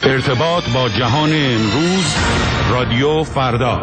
ارتباط با جهان امروز، رادیو فردا.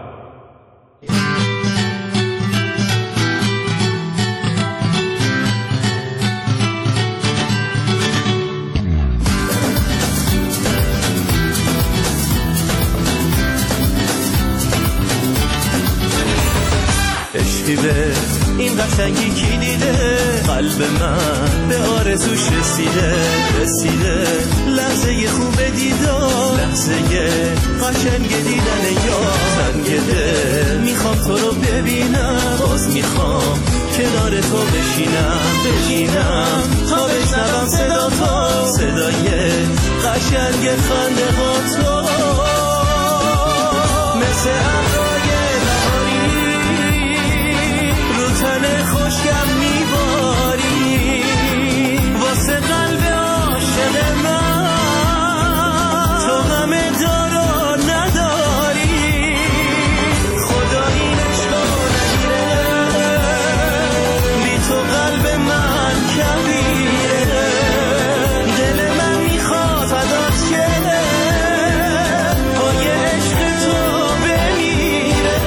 عشقیه این قشنگی کی دیده، قلب من به آرزوش رسیده لحظه خوب دیدار، لحظه قشنگ دیدن یار. تنگ دل میخوام تو رو ببینم، باز میخوام کنار تو بشینم تا بشنوم صدا تو، صدای قشنگ خنده ها تو، مثل ابرای تن خوشگم میباری، واسه قلب عاشق من تو همه دارو نداری. خدا این عشقو نگیره، بی تو قلب من کبیره، دل من میخواد فدات شه پای عشق تو بمیره.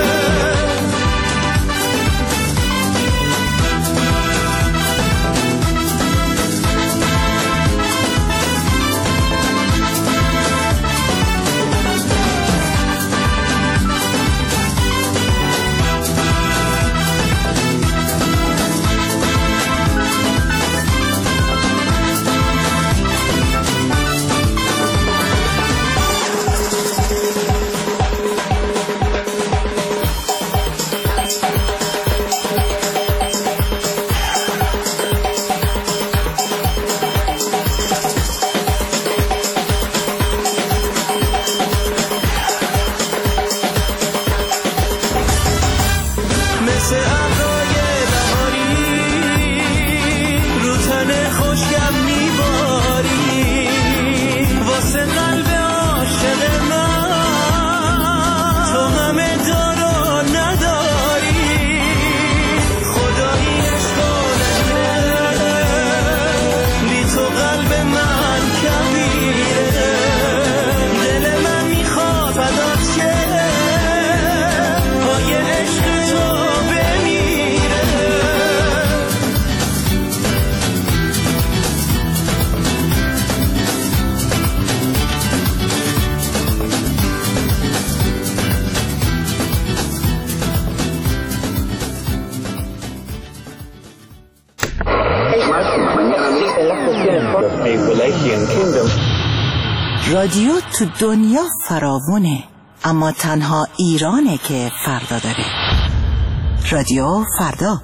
رادیو تو دنیا فراوونه، اما تنها ایرانه که فردا داره. رادیو فردا.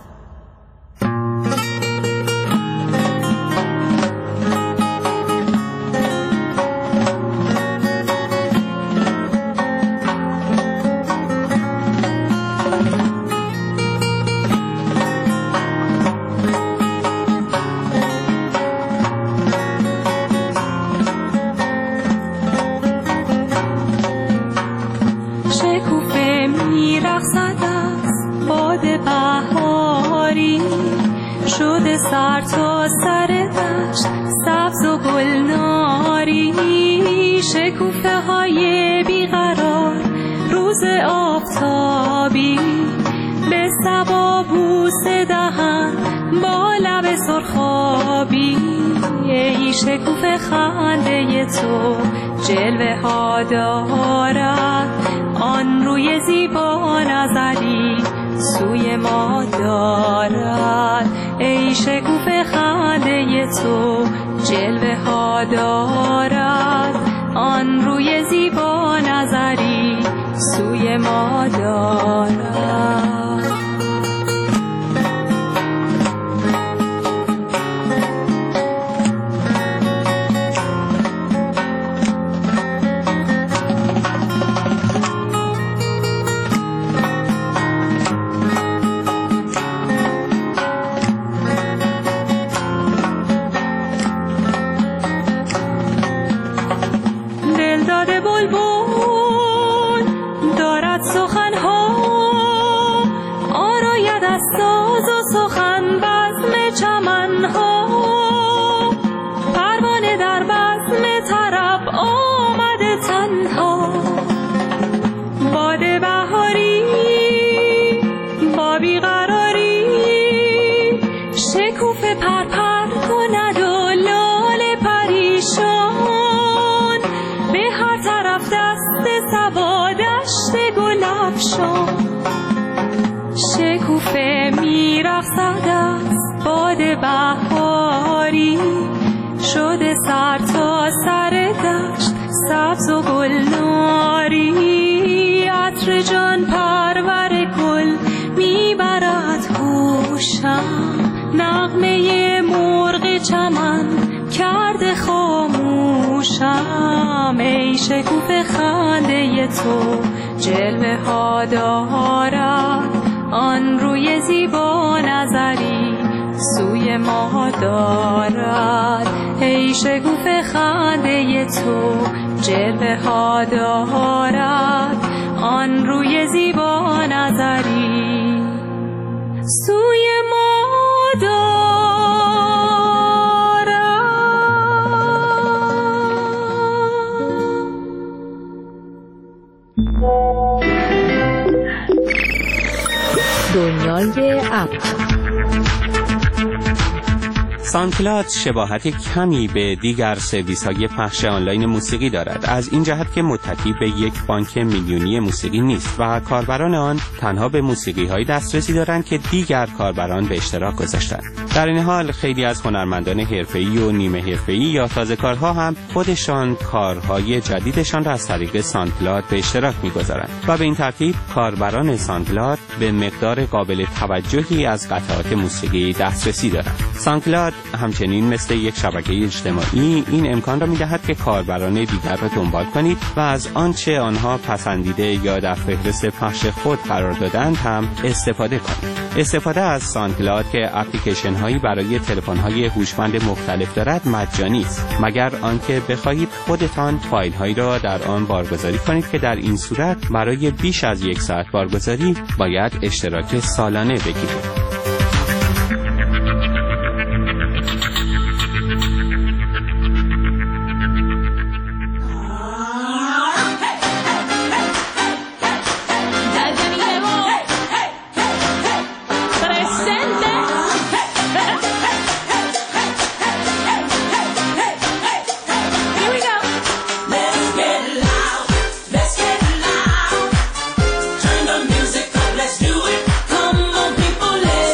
سر تا سر دشت سبز و گلناری، شکوفه های بیقرار روز آفتابی، به صبا بوسه دهن با لب سرخابی. ای شکوفه خنده تو جلوه ها دارد، آن روی زیبا نظری سوی ما دارد. ای شکوفه خنده تو جلوه ها دارد، آن روی زیبا نظری سوی ما دارد. دلداد بلبل دارد سخنها صد است باد بهاری شده سر تا سر دشت سبز و گلناری عطر جان پرور گل میبرد هوشم نغمه مرغ چمن کرده خاموشم ای شکوفه خنده تو جلوه ها دارد آن روی زیبا نظری سوی ما دارد ای شکوفه خنده تو جلوه ها دارد آن روی زیبا نظری سوی ما دارد. دنیای اپ ساندکلاد شباهت کمی به دیگر سرویس‌های پخش آنلاین موسیقی دارد، از این جهت که متکی به یک بانک میلیونی موسیقی نیست و کاربران آن تنها به موسیقی‌های دسترسی دارند که دیگر کاربران به اشتراک گذاشتند. در این حال خیلی از هنرمندان حرفه‌ای و نیمه حرفه‌ای یا تازه‌کارها هم خودشان کارهای جدیدشان را از طریق ساندکلاد به اشتراک می‌گذارند و به این ترتیب کاربران ساندکلاد به مقدار قابل توجهی از قطعات موسیقی دسترسی دارند. ساندکلاد همچنین مثل یک شبکه اجتماعی این امکان را می‌دهد که کاربران دیگر را دنبال کنید و از آنچه آنها پسندیده یا در فهرست پخش خود قرار دادند هم استفاده کنید. استفاده از ساندکلاد که اپلیکیشن هایی برای تلفن های هوشمند مختلف دارد مجانی است، مگر آنکه بخواهید خودتان فایل هایی را در آن بارگذاری کنید که در این صورت برای بیش از 1 ساعت بارگذاری باید اشتراک سالانه بگیرید. Let's do it. Come on, people, let's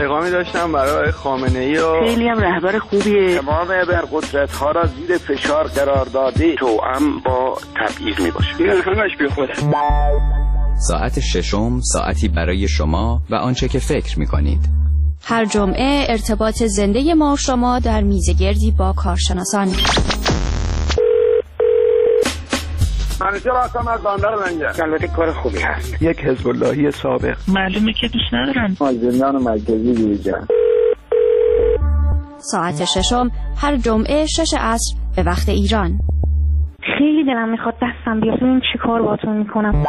پیغامی داشتم برای خامنه‌ای و خیلی هم رهبر خوبیه. تمام ابرقدرت‌ها را زیر فشار قرار داده، توأم با تبعیض میباشه. این همش بی خوده. ساعت ششم ساعتی برای شما و آنچه که فکر میکنید. هر جمعه ارتباط زنده ما و شما در میزگردی با کارشناسان. منیجر هستم از بندر منجر. البته کار خوبی هست. یک حزب اللهی سابق. معلومه که دوست ندارم. از زندان مرکزی بیرون. ساعت ششم هر جمعه 6 عصر به وقت ایران. خیلی دلم میخواد دستم بیاد ببینم چی کار باهاتون میکنم.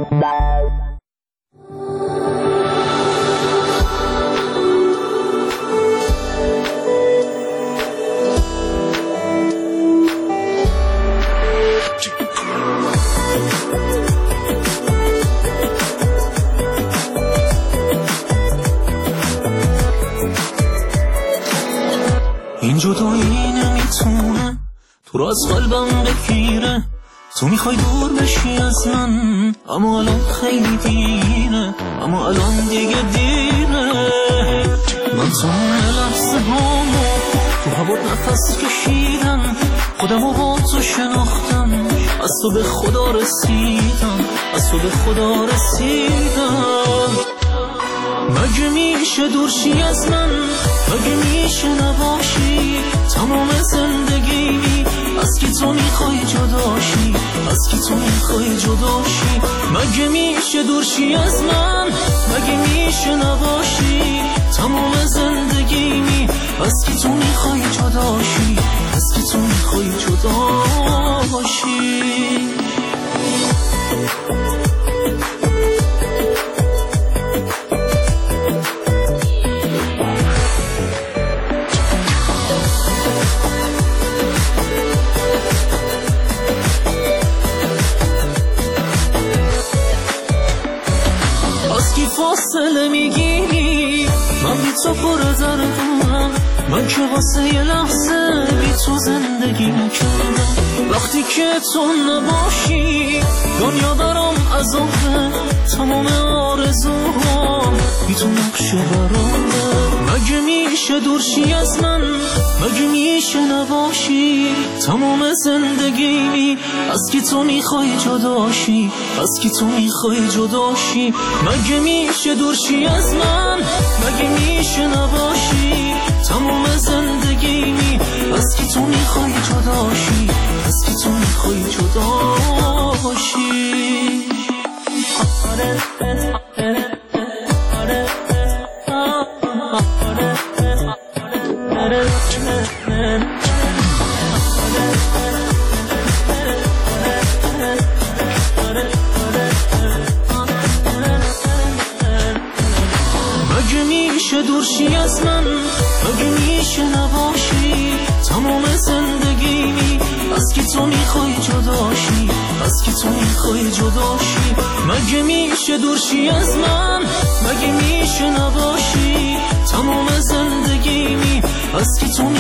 این جدایی نمیتونه تو را از قلبم بگیره. تو میخوای دور بشی از من، اما الان خیلی دیره، اما الان دیگه دیره. من تو لحظه هامو تو هوا نفس کشیدم، خودم و با تو شناختم، از تو به خدا رسیدم، از تو به خدا رسیدم. مگه میشه دورشی از من، مگه میشه نباشی تمام زندگی، از کی تو میخوای جداشی، از کی تو میخوای جداشی. مگه میشه دورشی از من، مگه میشه نباشی تمام زندگی، از کی تو میخوای جداشی، از کی تو میخوای جداشی. فاصله میگیری من بی تو پر زردم، من که واسه یه لحظه بی تو زندگی نکردم. وقتی که تو نباشی دنیا برام عذابه، تمام آرزوهام بی تو نقشه برامه. مگه میشه دورشی از من، مگه میشه نباشی تمام زندگی، از کی تو میخوای جداشی، از کی تو میخوای جداشی. مگه میشه دورشی از من، مگه میشه نباشی تمام زندگی، از کی تو میخوای جداشی، از کی تو میخوای جداشی. مگه میشه دورشی از من، مگه میشه نباشی تمام زندگی، از کی تو میخوای جداشی، از کی تو میخوای جداشی. مگه میشه دورشی از من، مگه میشه نباشی تمام زندگی، از کی تو